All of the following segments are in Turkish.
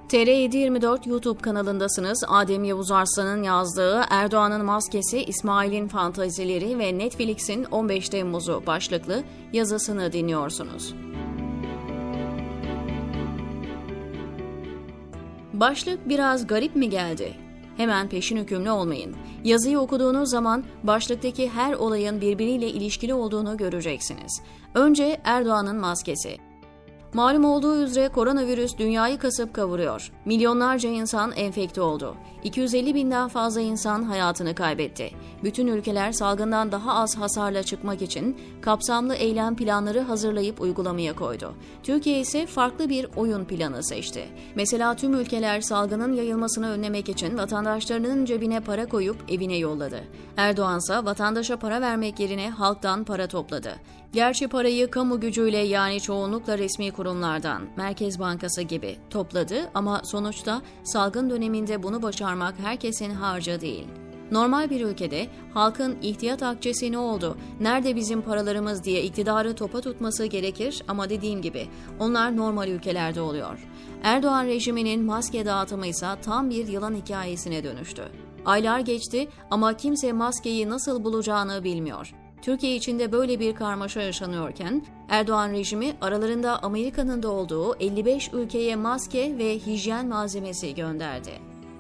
TR724 YouTube kanalındasınız. Adem Yavuz Arslan'ın yazdığı Erdoğan'ın maskesi, İsmail'in fantazileri ve Netflix'in 15 Temmuz'u başlıklı yazısını dinliyorsunuz. Başlık biraz garip mi geldi? Hemen peşin hükümlü olmayın. Yazıyı okuduğunuz zaman başlıktaki her olayın birbiriyle ilişkili olduğunu göreceksiniz. Önce Erdoğan'ın maskesi. Malum olduğu üzere koronavirüs dünyayı kasıp kavuruyor. Milyonlarca insan enfekte oldu. 250 binden fazla insan hayatını kaybetti. Bütün ülkeler salgından daha az hasarla çıkmak için kapsamlı eylem planları hazırlayıp uygulamaya koydu. Türkiye ise farklı bir oyun planı seçti. Mesela tüm ülkeler salgının yayılmasını önlemek için vatandaşlarının cebine para koyup evine yolladı. Erdoğansa vatandaşa para vermek yerine halktan para topladı. Gerçi parayı kamu gücüyle, yani çoğunlukla resmi kurumlardan, Merkez Bankası gibi topladı ama sonuçta salgın döneminde bunu başarmak herkesin harcı değil. Normal bir ülkede halkın ihtiyat akçesi ne oldu, nerede bizim paralarımız diye iktidarı topa tutması gerekir ama dediğim gibi onlar normal ülkelerde oluyor. Erdoğan rejiminin maske dağıtımı ise tam bir yılan hikayesine dönüştü. Aylar geçti ama kimse maskeyi nasıl bulacağını bilmiyor. Türkiye içinde böyle bir karmaşa yaşanıyorken Erdoğan rejimi aralarında Amerika'nın da olduğu 55 ülkeye maske ve hijyen malzemesi gönderdi.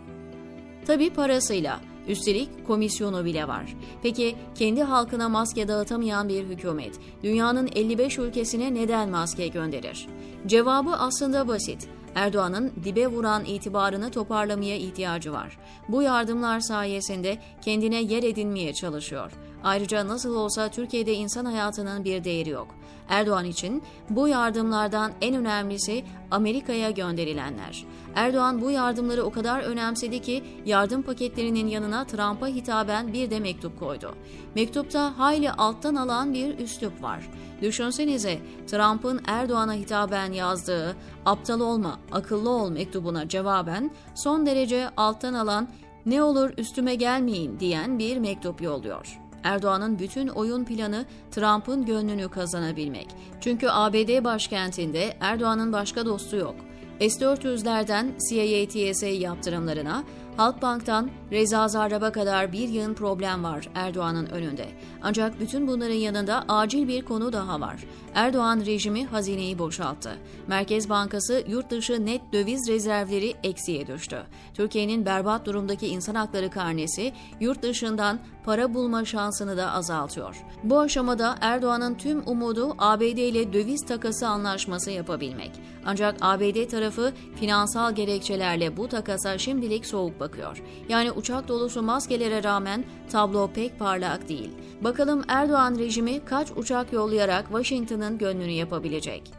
Tabii parasıyla. Üstelik komisyonu bile var. Peki kendi halkına maske dağıtamayan bir hükümet dünyanın 55 ülkesine neden maske gönderir? Cevabı aslında basit. Erdoğan'ın dibe vuran itibarını toparlamaya ihtiyacı var. Bu yardımlar sayesinde kendine yer edinmeye çalışıyor. Ayrıca nasıl olsa Türkiye'de insan hayatının bir değeri yok. Erdoğan için bu yardımlardan en önemlisi Amerika'ya gönderilenler. Erdoğan bu yardımları o kadar önemsedi ki yardım paketlerinin yanına Trump'a hitaben bir de mektup koydu. Mektupta hayli alttan alan bir üslup var. Düşünsenize, Trump'ın Erdoğan'a hitaben yazdığı "aptal olma, akıllı ol" mektubuna cevaben son derece alttan alan, "ne olur üstüme gelmeyin" diyen bir mektup yolluyor. Erdoğan'ın bütün oyun planı Trump'ın gönlünü kazanabilmek. Çünkü ABD başkentinde Erdoğan'ın başka dostu yok. S-400'lerden CIA-TSA yaptırımlarına, Halkbank'tan Reza Zarrab'a kadar bir yığın problem var Erdoğan'ın önünde. Ancak bütün bunların yanında acil bir konu daha var. Erdoğan rejimi hazineyi boşalttı. Merkez Bankası yurt dışı net döviz rezervleri eksiye düştü. Türkiye'nin berbat durumdaki insan hakları karnesi yurt dışından para bulma şansını da azaltıyor. Bu aşamada Erdoğan'ın tüm umudu ABD ile döviz takası anlaşması yapabilmek. Ancak ABD tarafı finansal gerekçelerle bu takasa şimdilik soğuk bakıyor. Yani uçak dolusu maskelere rağmen tablo pek parlak değil. Bakalım Erdoğan rejimi kaç uçak yollayarak Washington'ın gönlünü yapabilecek?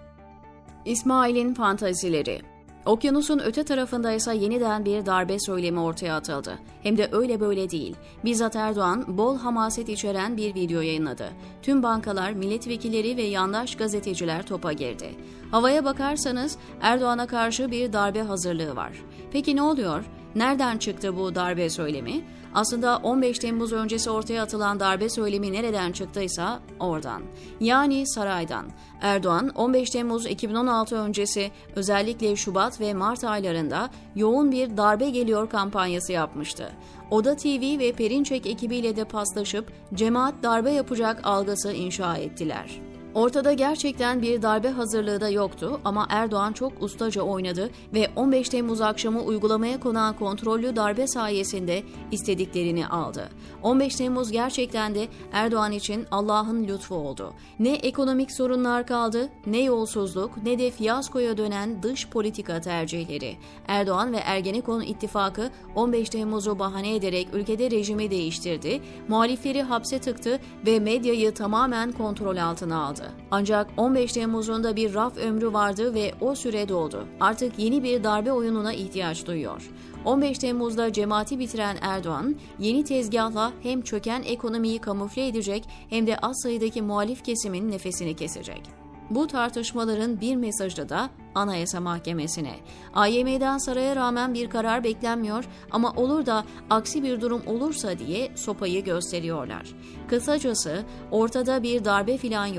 İsmail'in fantazileri. Okyanusun öte tarafında ise yeniden bir darbe söylemi ortaya atıldı. Hem de öyle böyle değil. Bizzat Erdoğan bol hamaset içeren bir video yayınladı. Tüm bankalar, milletvekilleri ve yandaş gazeteciler topa girdi. Havaya bakarsanız Erdoğan'a karşı bir darbe hazırlığı var. Peki ne oluyor? Nereden çıktı bu darbe söylemi? Aslında 15 Temmuz öncesi ortaya atılan darbe söylemi nereden çıktıysa oradan. Yani saraydan. Erdoğan 15 Temmuz 2016 öncesi özellikle Şubat ve Mart aylarında yoğun bir darbe geliyor kampanyası yapmıştı. Oda TV ve Perinçek ekibiyle de paslaşıp cemaat darbe yapacak algısı inşa ettiler. Ortada gerçekten bir darbe hazırlığı da yoktu ama Erdoğan çok ustaca oynadı ve 15 Temmuz akşamı uygulamaya konan kontrollü darbe sayesinde istediklerini aldı. 15 Temmuz gerçekten de Erdoğan için Allah'ın lütfu oldu. Ne ekonomik sorunlar kaldı, ne yolsuzluk, ne de fiyaskoya dönen dış politika tercihleri. Erdoğan ve Ergenekon ittifakı 15 Temmuz'u bahane ederek ülkede rejimi değiştirdi, muhalifleri hapse tıktı ve medyayı tamamen kontrol altına aldı. Ancak 15 Temmuz'un da bir raf ömrü vardı ve o süre doldu. Artık yeni bir darbe oyununa ihtiyaç duyuyor. 15 Temmuz'da cemaati bitiren Erdoğan, yeni tezgahla hem çöken ekonomiyi kamufle edecek hem de az sayıdaki muhalif kesimin nefesini kesecek. Bu tartışmaların bir mesajı da Anayasa Mahkemesi'ne. AYM'den saraya rağmen bir karar beklenmiyor ama olur da aksi bir durum olursa diye sopayı gösteriyorlar. Kısacası ortada bir darbe filan yok.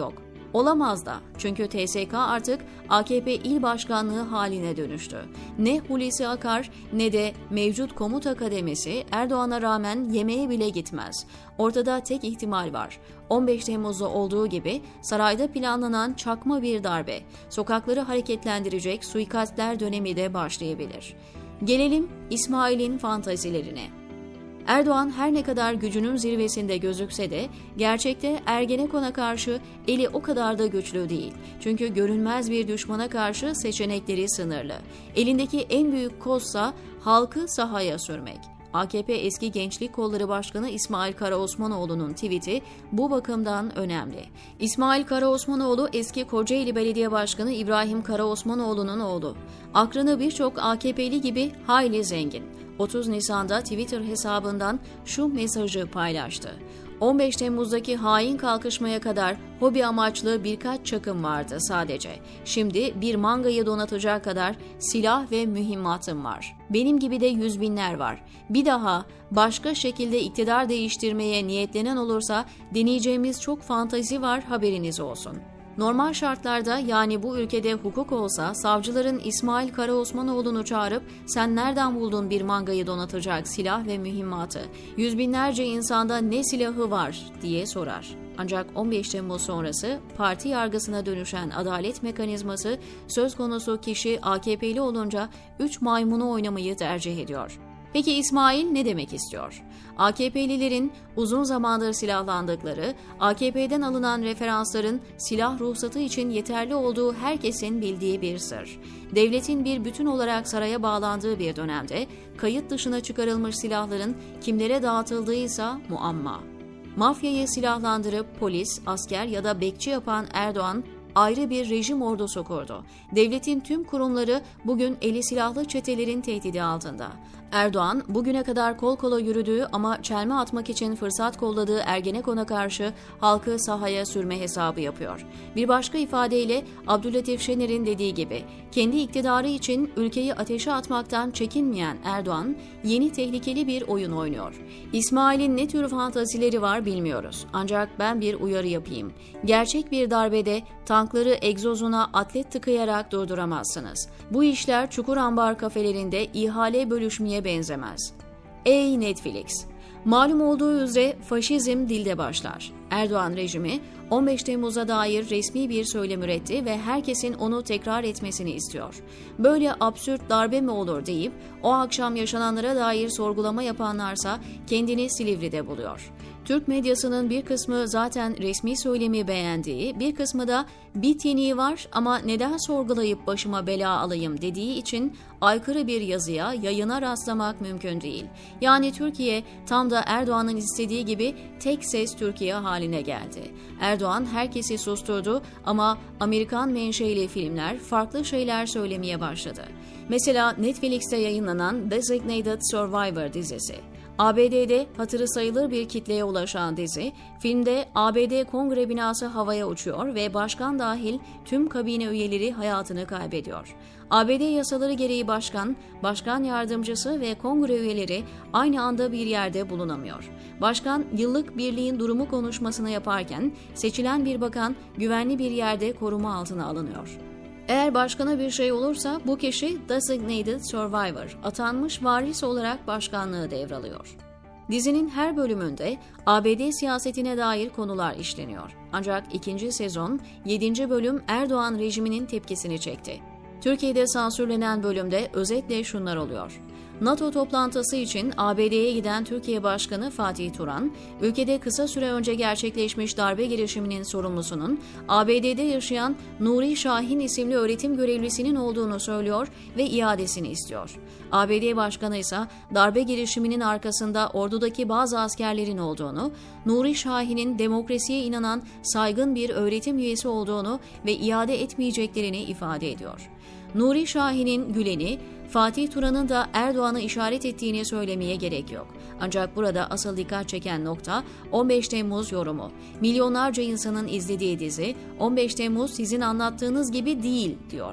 Olamaz da, çünkü TSK artık AKP il başkanlığı haline dönüştü. Ne Hulusi Akar ne de mevcut komuta kademesi Erdoğan'a rağmen yemeğe bile gitmez. Ortada tek ihtimal var. 15 Temmuz'da olduğu gibi sarayda planlanan çakma bir darbe, sokakları hareketlendirecek suikastler dönemi de başlayabilir. Gelelim İsmail'in fantazilerine. Erdoğan her ne kadar gücünün zirvesinde gözükse de gerçekte Ergenekon'a karşı eli o kadar da güçlü değil. Çünkü görünmez bir düşmana karşı seçenekleri sınırlı. Elindeki en büyük kozsa halkı sahaya sürmek. AKP eski Gençlik Kolları Başkanı İsmail Karaosmanoğlu'nun tweet'i bu bakımdan önemli. İsmail Karaosmanoğlu eski Kocaeli Belediye Başkanı İbrahim Karaosmanoğlu'nun oğlu. Akranı birçok AKP'li gibi hayli zengin. 30 Nisan'da Twitter hesabından şu mesajı paylaştı. 15 Temmuz'daki hain kalkışmaya kadar hobi amaçlı birkaç çakım vardı sadece. Şimdi bir mangayı donatacak kadar silah ve mühimmatım var. Benim gibi de yüz binler var. Bir daha başka şekilde iktidar değiştirmeye niyetlenen olursa deneyeceğimiz çok fantazi var, haberiniz olsun. Normal şartlarda, yani bu ülkede hukuk olsa, savcıların İsmail Karaosmanoğlu'nu çağırıp sen nereden buldun bir mangayı donatacak silah ve mühimmatı, yüz binlerce insanda ne silahı var diye sorar. Ancak 15 Temmuz sonrası parti yargısına dönüşen adalet mekanizması söz konusu kişi AKP'li olunca 3 maymunu oynamayı tercih ediyor. Peki İsmail ne demek istiyor? AKP'lilerin uzun zamandır silahlandıkları, AKP'den alınan referansların silah ruhsatı için yeterli olduğu herkesin bildiği bir sır. Devletin bir bütün olarak saraya bağlandığı bir dönemde kayıt dışına çıkarılmış silahların kimlere dağıtıldığıysa muamma. Mafyayı silahlandırıp polis, asker ya da bekçi yapan Erdoğan, ayrı bir rejim ordusu kurdu. Devletin tüm kurumları bugün eli silahlı çetelerin tehdidi altında. Erdoğan, bugüne kadar kol kola yürüdüğü ama çelme atmak için fırsat kolladığı Ergenekon'a karşı halkı sahaya sürme hesabı yapıyor. Bir başka ifadeyle Abdülatif Şener'in dediği gibi, kendi iktidarı için ülkeyi ateşe atmaktan çekinmeyen Erdoğan, yeni tehlikeli bir oyun oynuyor. İsmail'in ne tür fantazileri var bilmiyoruz. Ancak ben bir uyarı yapayım. Gerçek bir darbede tankları egzozuna atlet tıkayarak durduramazsınız. Bu işler Çukurambar kafelerinde ihale bölüşmeye benzemez. Ey Netflix! Malum olduğu üzere faşizm dilde başlar. Erdoğan rejimi 15 Temmuz'a dair resmi bir söylem üretti ve herkesin onu tekrar etmesini istiyor. Böyle absürt darbe mi olur deyip o akşam yaşananlara dair sorgulama yapanlarsa kendini Silivri'de buluyor. Türk medyasının bir kısmı zaten resmi söylemi beğendiği, bir kısmı da bit yeniği var ama neden sorgulayıp başıma bela alayım dediği için aykırı bir yazıya, yayına rastlamak mümkün değil. Yani Türkiye tam da Erdoğan'ın istediği gibi tek ses Türkiye haline geldi. Erdoğan herkesi susturdu ama Amerikan menşeli filmler farklı şeyler söylemeye başladı. Mesela Netflix'te yayınlanan Designated Survivor dizisi. ABD'de hatırı sayılır bir kitleye ulaşan dizi, filmde ABD Kongre binası havaya uçuyor ve başkan dahil tüm kabine üyeleri hayatını kaybediyor. ABD yasaları gereği başkan yardımcısı ve kongre üyeleri aynı anda bir yerde bulunamıyor. Başkan yıllık birliğin durumu konuşmasını yaparken seçilen bir bakan güvenli bir yerde koruma altına alınıyor. Eğer başkana bir şey olursa bu kişi Designated Survivor, atanmış varis olarak başkanlığı devralıyor. Dizinin her bölümünde ABD siyasetine dair konular işleniyor. Ancak 2. sezon 7. bölüm Erdoğan rejiminin tepkisini çekti. Türkiye'de sansürlenen bölümde özetle şunlar oluyor. NATO toplantısı için ABD'ye giden Türkiye Başkanı Fatih Turan, ülkede kısa süre önce gerçekleşmiş darbe girişiminin sorumlusunun ABD'de yaşayan Nuri Şahin isimli öğretim görevlisinin olduğunu söylüyor ve iadesini istiyor. ABD Başkanı ise darbe girişiminin arkasında ordudaki bazı askerlerin olduğunu, Nuri Şahin'in demokrasiye inanan saygın bir öğretim üyesi olduğunu ve iade etmeyeceklerini ifade ediyor. Nuri Şahin'in Gülen'i, Fatih Turan'ın da Erdoğan'ı işaret ettiğini söylemeye gerek yok. Ancak burada asıl dikkat çeken nokta 15 Temmuz yorumu. Milyonlarca insanın izlediği dizi 15 Temmuz sizin anlattığınız gibi değil diyor.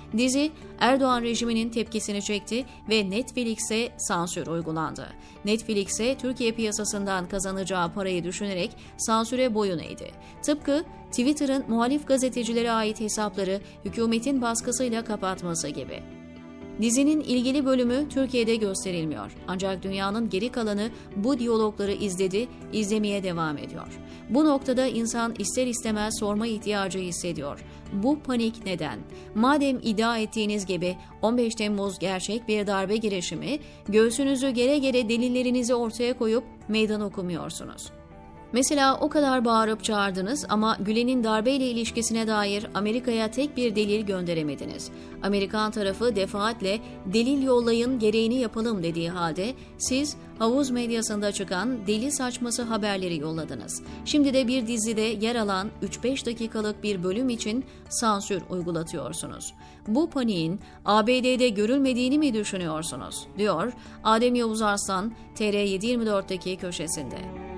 Dizi Erdoğan rejiminin tepkisini çekti ve Netflix'e sansür uygulandı. Netflix'e Türkiye piyasasından kazanacağı parayı düşünerek sansüre boyun eğdi. Tıpkı Twitter'ın muhalif gazetecilere ait hesapları hükümetin baskısıyla kapatması gibi. Dizinin ilgili bölümü Türkiye'de gösterilmiyor. Ancak dünyanın geri kalanı bu diyalogları izledi, izlemeye devam ediyor. Bu noktada insan ister istemez sorma ihtiyacı hissediyor. Bu panik neden? Madem iddia ettiğiniz gibi 15 Temmuz gerçek bir darbe girişimi, göğsünüzü gere gere delillerinizi ortaya koyup meydan okumuyorsunuz. Mesela o kadar bağırıp çağırdınız ama Gülen'in darbeyle ilişkisine dair Amerika'ya tek bir delil gönderemediniz. Amerikan tarafı defaatle delil yollayın gereğini yapalım dediği halde siz havuz medyasında çıkan deli saçması haberleri yolladınız. Şimdi de bir dizide yer alan 3-5 dakikalık bir bölüm için sansür uygulatıyorsunuz. Bu paniğin ABD'de görülmediğini mi düşünüyorsunuz? Diyor Adem Yavuz Arslan TR724'deki köşesinde.